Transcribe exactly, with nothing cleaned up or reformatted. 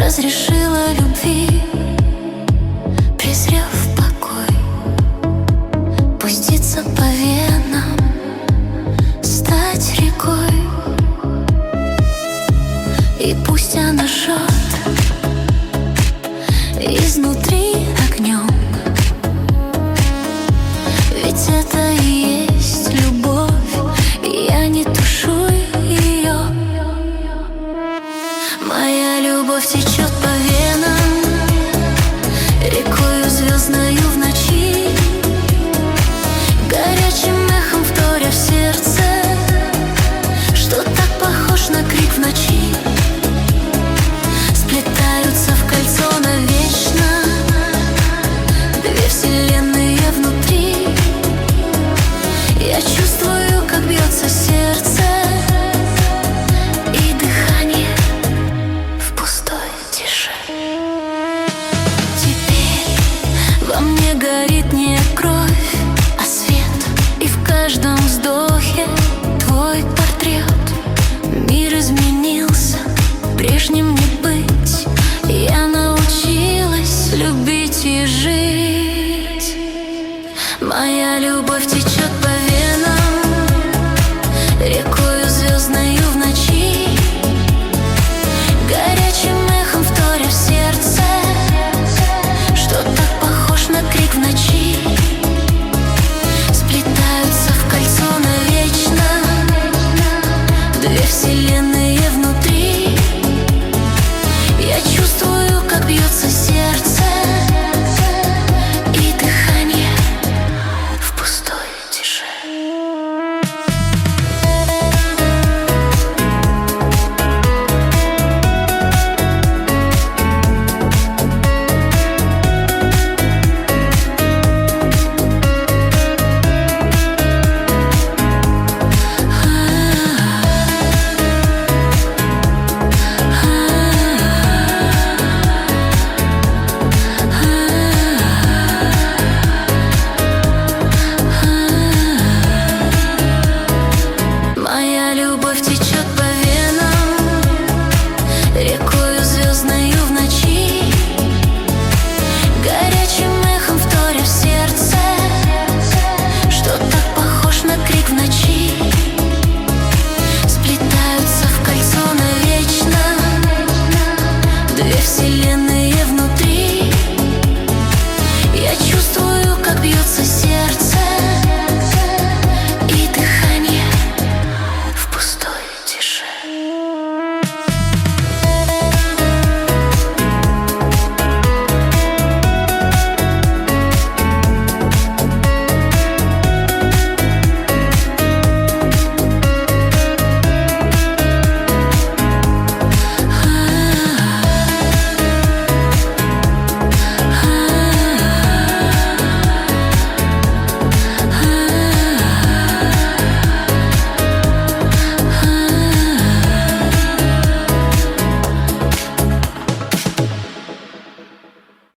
разрешила любви, презрев покой, пуститься по венам, стать рекой. И пусть она жжет изнутри огнем, ведь это и есть любовь, и я не тушу ее. Моя любовь течет по венам, рекою звездною в ночи, горячим эхом вторя в сердце, что так похож на крик в ночи. Сплетаются в кольцо навечно две вселенные внутри. Я чувствую, как бьется сердце и дыхание в пустой тиши. Теперь во мне горит не кровь, а свет, и в каждом вздохе твой портрет. Мир изменился, прежним не быть. Я научилась любить и жить. Моя любовь течет по венам, рекою звездною в ночи, горячим эхом вторя в сердце, что так похож на крик в ночи. Сплетаются в кольцо навечно две вселенные внутри. Я чувствую, как бьется сердце и дыхание в пустой тиши. Моя любовь течет по